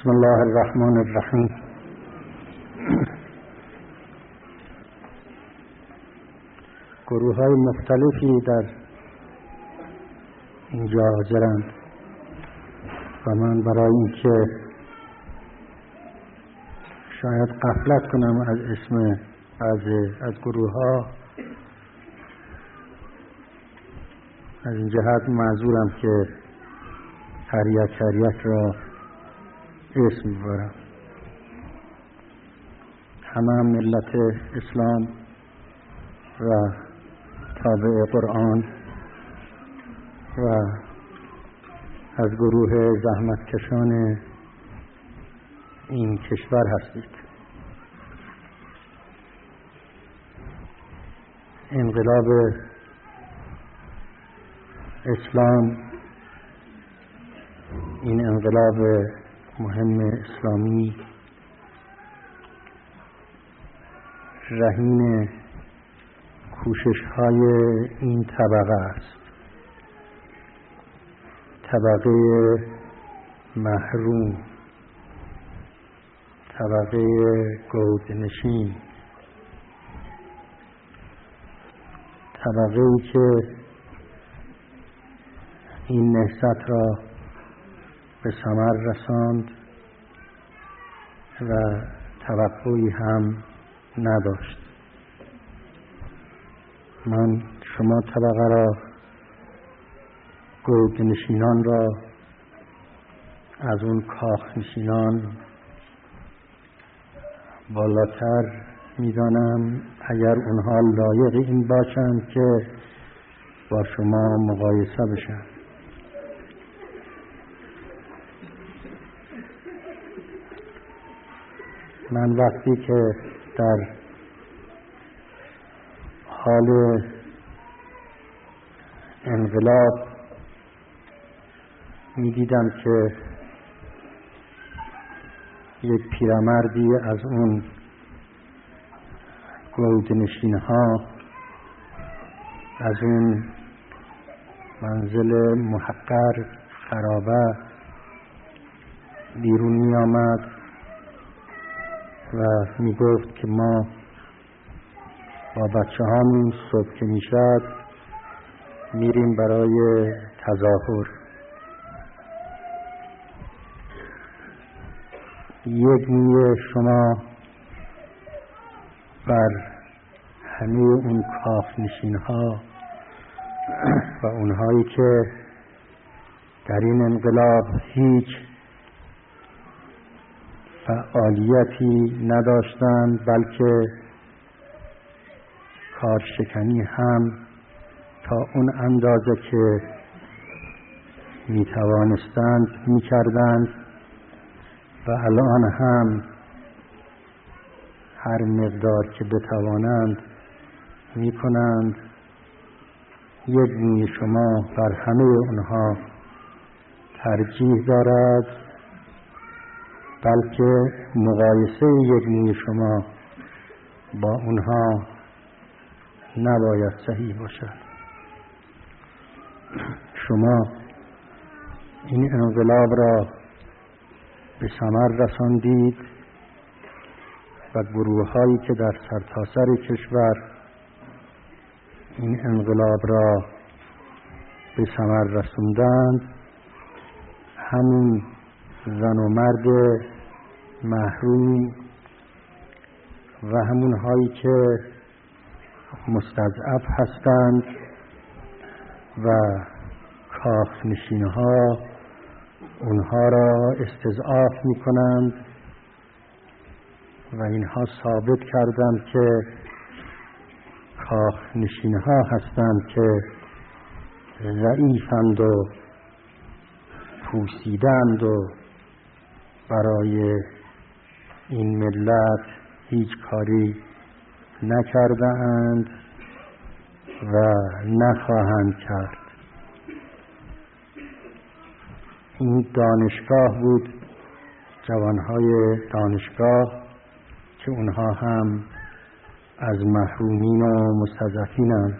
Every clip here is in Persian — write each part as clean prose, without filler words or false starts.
بسم الله الرحمن الرحیم. گروه‌های مختلفی در اینجا حاضرند و من برای اینکه شاید غفلت کنم از اسم بعضی از گروه‌ها، از این جهت معذورم که هر یک را اسم میبرم. همه ملت اسلام و تابع قرآن و از گروه زحمتکشان این کشور هستید. انقلاب اسلام، این انقلاب مهم اسلامی، رهین کوشش‌های این طبقه است، طبقه محروم، طبقه گودنشین، طبقه‌ای که این نهضت را به ثمر رساند و توقعی هم نداشت. من شما طبقه را، گودنشینان را، از اون کاخنشینان بالاتر می‌دانم اگر اونها لایق این باشند که با شما مقایسه بشن. من وقتی که در حال انقلاب می‌دیدم که یک پیرمردی از اون گودنشین‌ها از اون منزل محقر خرابه بیرون می آمد و می گفت که ما با بچه هامون صبح که می شد میریم برای تظاهر. یک موی شما بر همه اون کاخنشین ها و اونهایی که در این انقلاب هیچ فعالیتی نداشتند بلکه کارشکنی هم تا اون اندازه که می توانستند می کردند و الان هم هر مقدار که بتوانند می کنند. یک موی شما بر همه اونها ترجیح دارد، بلکه مقایسه یک موی شما با اونها نباید صحیح باشد. شما این انقلاب را به ثمر رساندید و گروه‌هایی که در سرتاسر کشور این انقلاب را به ثمر رساندند، همون زن و مرد محروم و همون هایی که مستضعف هستند و کاخنشین‌ها اونها را استضعاف می کنند و اینها ثابت کردند که کاخنشین‌ها هستند که ضعیفند و پوسیدند و برای این ملت هیچ کاری نکرده اند و نخواهند کرد. این دانشگاه بود، جوانهای دانشگاه که اونها هم از محرومین و مستضعفینند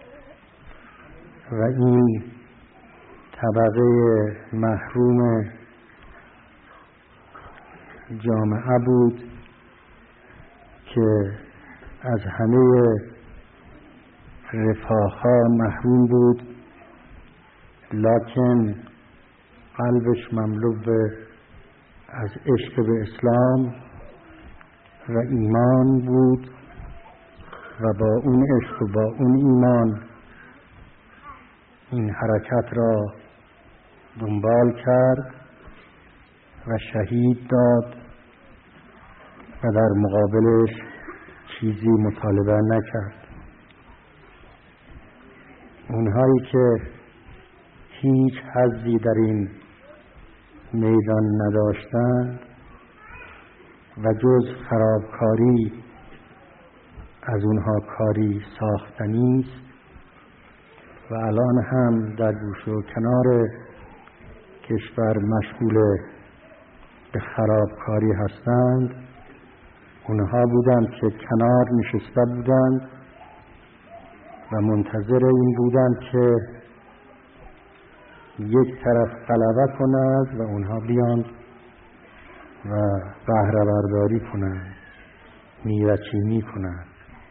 و این طبقه محروم جامعه بود که از همه رفاه‌ها محروم بود، لکن قلبش مملو از عشق به اسلام و ایمان بود و با اون عشق و با اون ایمان این حرکت را دنبال کرد و شهید داد و در مقابلش چیزی مطالبه نکرد. اونهایی که هیچ حظی در این میدان نداشتند و جز خرابکاری از اونها کاری ساختنی است و الان هم در گوشه و کنار کشور مشغول به خرابکاری هستند. اونها بودند که کنار نشسته بودند و منتظر این بودند که یک طرف غلبه کند و اونها بیان و بهره برداری کنند، میوه‌چینی کنند.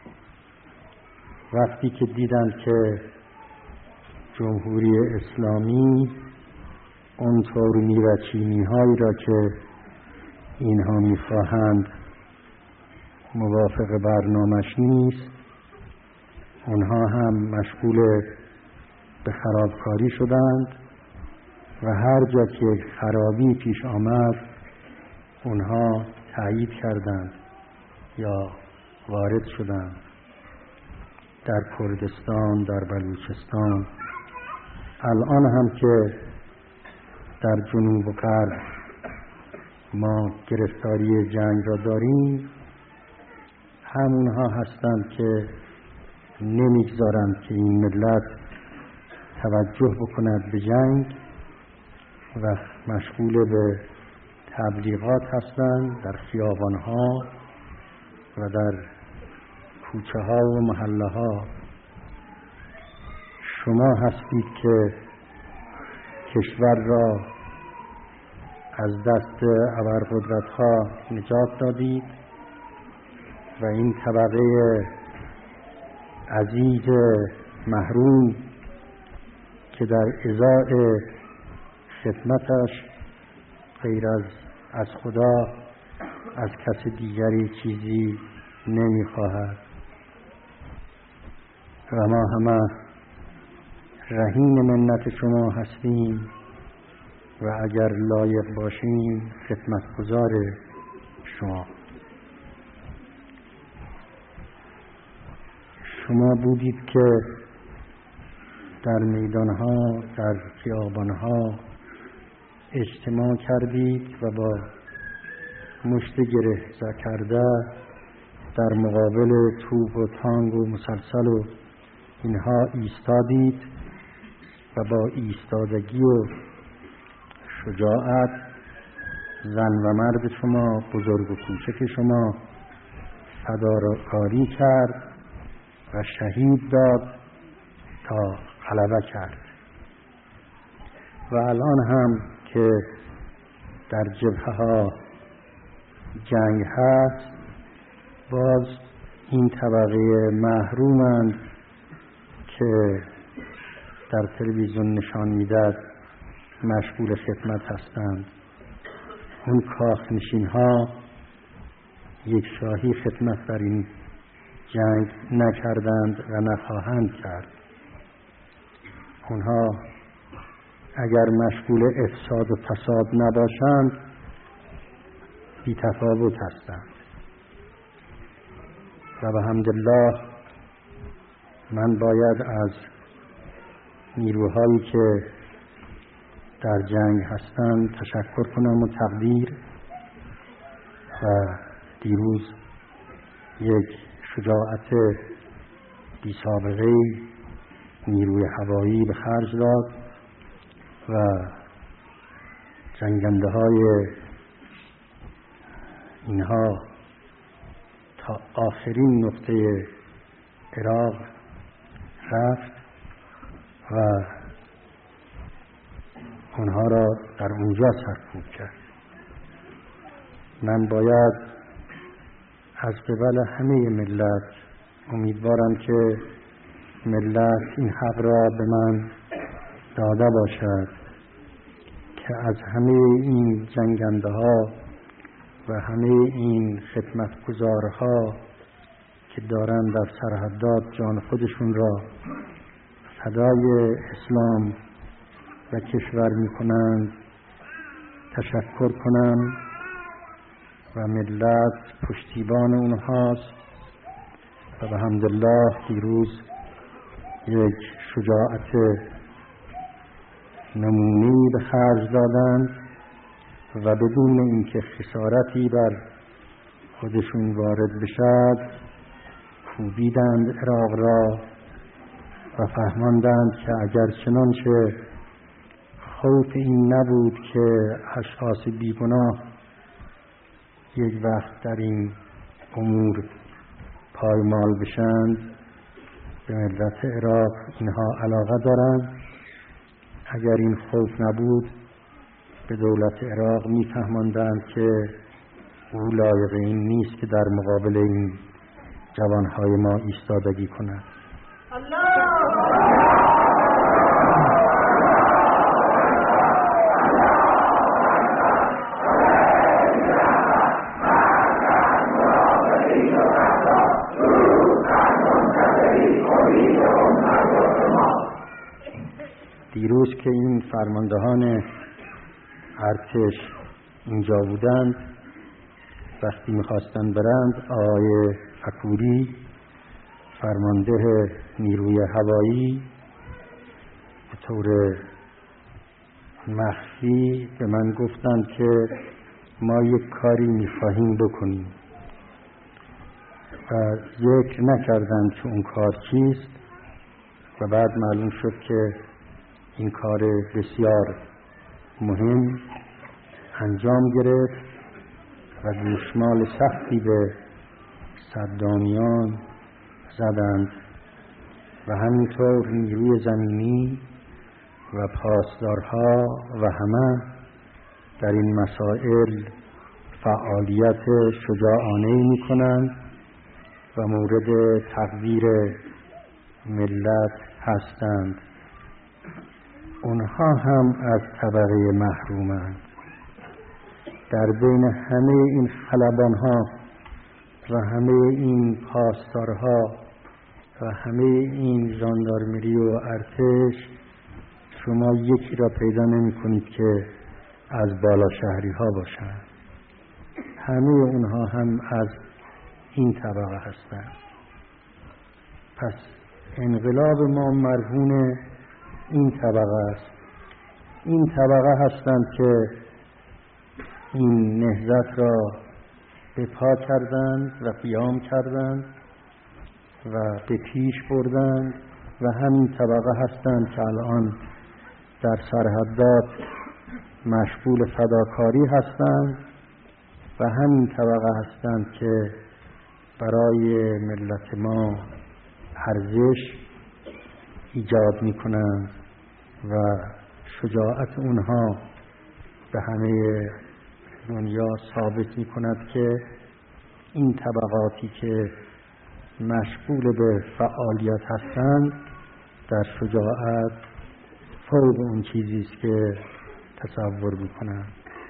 وقتی که دیدند که جمهوری اسلامی اونطور میوه‌چینی هایی را که اینها میخواهند موافق برنامه‌اش نیست، اونها هم مشغول به خرابکاری شدند و هر جا که خرابی پیش آمد اونها تایید کردند یا وارد شدند. در کردستان، در بلوچستان، الان هم که در جنوب و غرب ما گرفتاری جنگ را داریم، همونها هستند که نمیگذارند که این ملت توجه بکند به جنگ و مشغول به تبلیغات هستند در خیابانها و در کوچه ها و محله ها. شما هستید که کشور را از دست ابرقدرت ها نجات دادید و این طبقه عزیز محروم که در ازای خدمتش غیر از خدا از کس دیگری چیزی نمیخواهد و ما همه رهین منت شما هستیم و اگر لایق باشیم خدمتگزار شما. شما بودید که در میدانها، در خیابانها اجتماع کردید و با مشت گره کرده در مقابل توپ و تانگ و مسلسل و اینها ایستادید و با ایستادگی و شجاعت زن و مرد شما، بزرگ و کوچک شما فداکاری کرد و شهید داد تا غلبه کرد. و الان هم که در جبهه ها جنگ هست، باز این طبقه محرومند که در تلویزیون نشان میداد مشغول خدمت هستند. اون کاخنشین ها یک شاهی خدمت در این جنگ نکردند و نخواهند کرد. اونها اگر مشغول افساد و فساد نباشند بی تفاوت هستند و به حمدالله من باید از نیروهایی که در جنگ هستند تشکر کنم و تقدیر. و دیروز یک شجاعت بی سابقه نیروی هوایی به خرج داد و جنگنده های اینها تا آخرین نقطه عراق رفت و اونها را در اونجا سرکوب کرد. من باید از قبل همه ملت امیدوارم که ملت این حق را به من داده باشد که از همه این جنگنده ها و همه این خدمتگزارها که دارند در سرحدات جان خودشون را فدای اسلام و کشور می کنند تشکر کنم و ملت پشتیبان اونهاست و به حمدالله دیروز یک شجاعت نمونه‌ای به خرج دادند و بدون اینکه خسارتی بر خودشون وارد بشد کوبیدند عراق را و فهماندند که اگر چنانچه خوف این نبود که اشخاص بیگناه یک وقت در این امور پایمال بشند، به ملت عراق اینها علاقه دارند. اگر این خوف نبود به دولت عراق میفهماندند که او لایق این نیست که در مقابل این جوانهای ما ایستادگی کند. دیروز که این فرماندهان ارتش اینجا بودند، وقتی میخواستن برند، آقای فکوری فرمانده نیروی هوایی به طور مخفی به من گفتند که ما یک کاری میخواهیم بکنیم و ذکر نکردند که اون کار چیست و بعد معلوم شد که این کار بسیار مهم انجام گرفت و گوشمال سختی به صدامیان زدند و همینطور نیروی زمینی و پاسدارها و همه در این مسائل فعالیت شجاعانه‌ای می‌کنند و مورد تقدیر ملت هستند. اونها هم از طبقه محرومند. در بین همه این خلبانها و همه این پاسدارها و همه این ژاندارمری و ارتش شما یکی را پیدا نمی کنید که از بالا شهری ها باشند. همه اونها هم از این طبقه هستند. پس انقلاب ما مرهون این طبقه است. این طبقه هستند که این نهضت را به پا کردند و قیام کردند و به پیش بردند و همین طبقه هستند که الان در سرحدات مشغول فداکاری هستند و همین طبقه هستند که برای ملت ما ارزش ایجاد می کنند و شجاعت اونها به همه دنیا ثابت می کند که این طبقاتی که مشغول به فعالیت هستند در شجاعت فوق اون چیزی است که تصور می کنند.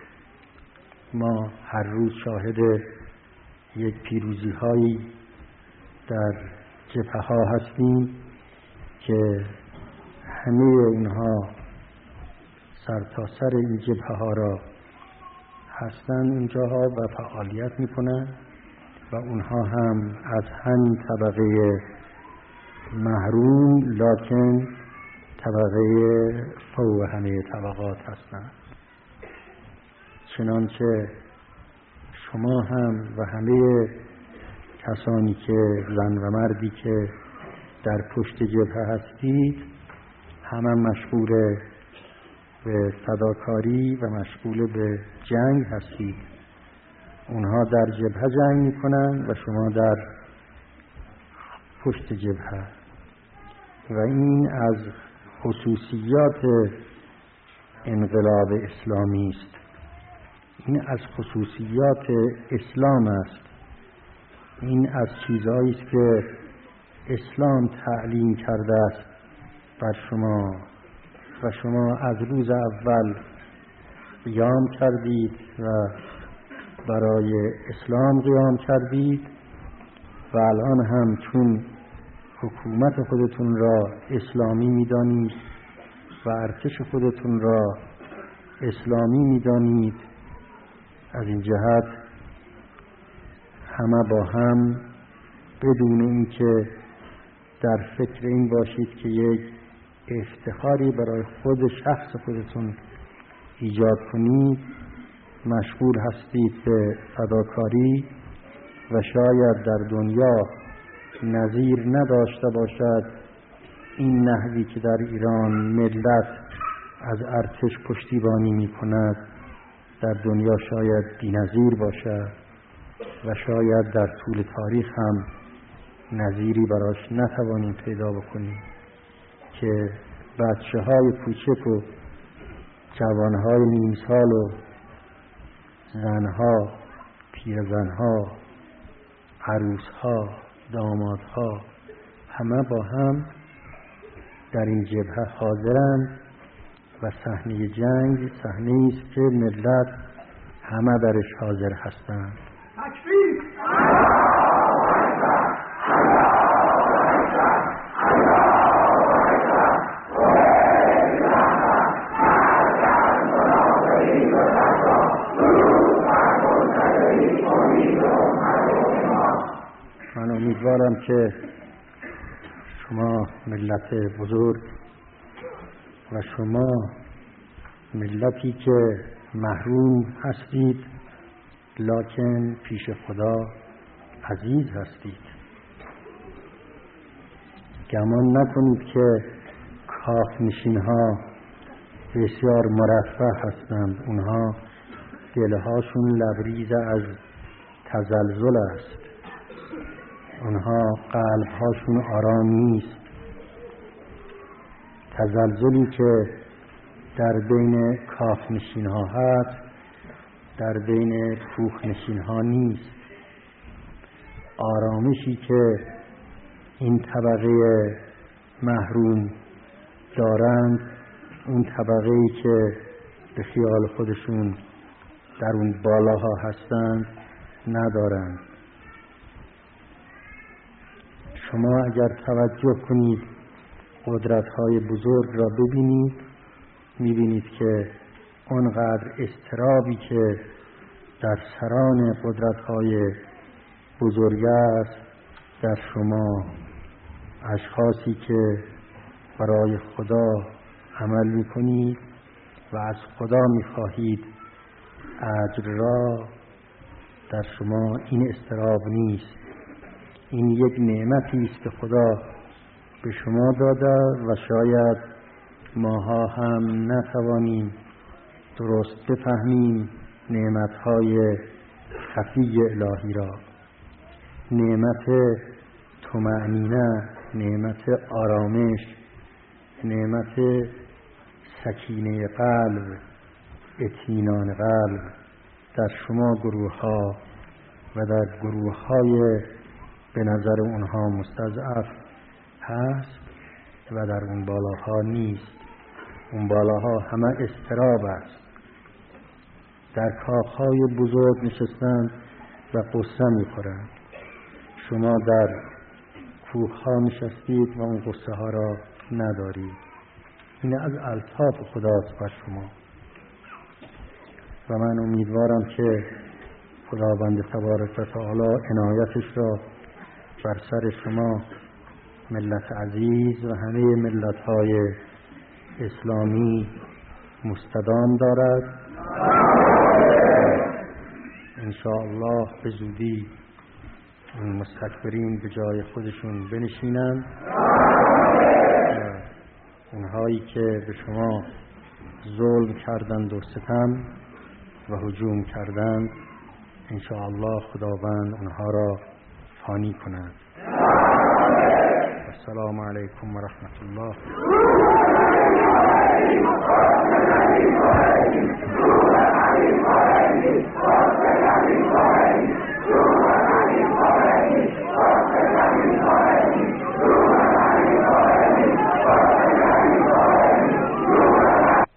ما هر روز شاهد یک پیروزی هایی در جبهه ها هستیم که همه اونها سر تا سر این جبهه ها را هستند اونجاها و فعالیت میکنند و اونها هم از همین طبقه محروم لکن طبقه فوق همه طبقات هستند. چنانچه شما هم و همه کسانی که زن و مردی که در پشت جبهه هستید همه مشغول به فداکاری و مشغول به جنگ هستید. اونها در جبهه جنگ میکنن و شما در پشت جبهه و این از خصوصیات انقلاب اسلامی است این از خصوصیات اسلام است. این از چیزهایی است که اسلام تعلیم کرده است بر شما و شما از روز اول قیام کردید و برای اسلام قیام کردید و الان هم چون حکومت خودتون را اسلامی می‌دانید و ارتش خودتون را اسلامی می‌دانید، از این جهت همه با هم بدون اینکه در فکر این باشید که یک افتخاری برای خود شخص خودتون ایجاد کنید، مشغول هستید به فداکاری و شاید در دنیا نظیر نداشته باشد این نحوی که در ایران ملت از ارتش پشتیبانی می کند در دنیا شاید بی‌نظیر باشد و شاید در طول تاریخ هم نظیری براش نتوانیم پیدا بکنیم که بچه‌های کوچک و جوانهای نیم سال و زنها، پیرزنها، عروسها، دامادها همه با هم در این جبهه حاضرند و صحنه جنگ صحنه‌ای است که ملت همه درش حاضر هستند. تکبیر! من امیدوارم که شما ملت بزرگ و شما ملتی که محروم هستید لکن پیش خدا عزیز هستید. گمان نکنید که کاخ نشین ها بسیار مرفه هستند. اونها دلهاشون لبریز از تزلزل است. اونها قلبهاشون آرام نیست. تزلزلی که در بین کاخ نشین ها هست در بین کوخ نشین ها نیست. آرامشی که این طبقه محروم دارند، اون طبقه‌ای که به خیال خودشون در اون بالاها هستند ندارند. شما اگر توجه کنید قدرت‌های بزرگ را ببینید، می‌بینید که آنقدر اضطرابی که در سران قدرت‌های بزرگ است در شما اشخاصی که برای خدا عمل می‌کنید و از خدا می‌خواهید اجر را، در شما این اضطراب نیست. این یک نعمتی است که خدا به شما داده و شاید ماها هم نتوانیم درست بفهمیم نعمت‌های خفی الهی را. نعمت طمأنینه، نعمت آرامش، نعمت سکینه قلب، اطمینان قلب در شما گروه‌ها و در گروه‌های به نظر اونها مستضعف هست و در اون بالاها نیست. اون بالاها همه اضطراب است. در کاخهای بزرگ نشستند و قصه می‌خورند. شما در کوه‌ها نشستید و اون قصه ها را ندارید. این از الطاف خداست بر شما و من امیدوارم که خداوند تبارک و تعالی عنایتش را بر سر شما ملت عزیز و همه ملت‌های اسلامی مستدام دارد. انشاءالله به زودی این مستکبرین به جای خودشون بنشینند. اونهایی که به شما ظلم کردند و ستم و هجوم کردند انشاءالله خداوند اونها را فانی کند. السلام علیکم و رحمت الله.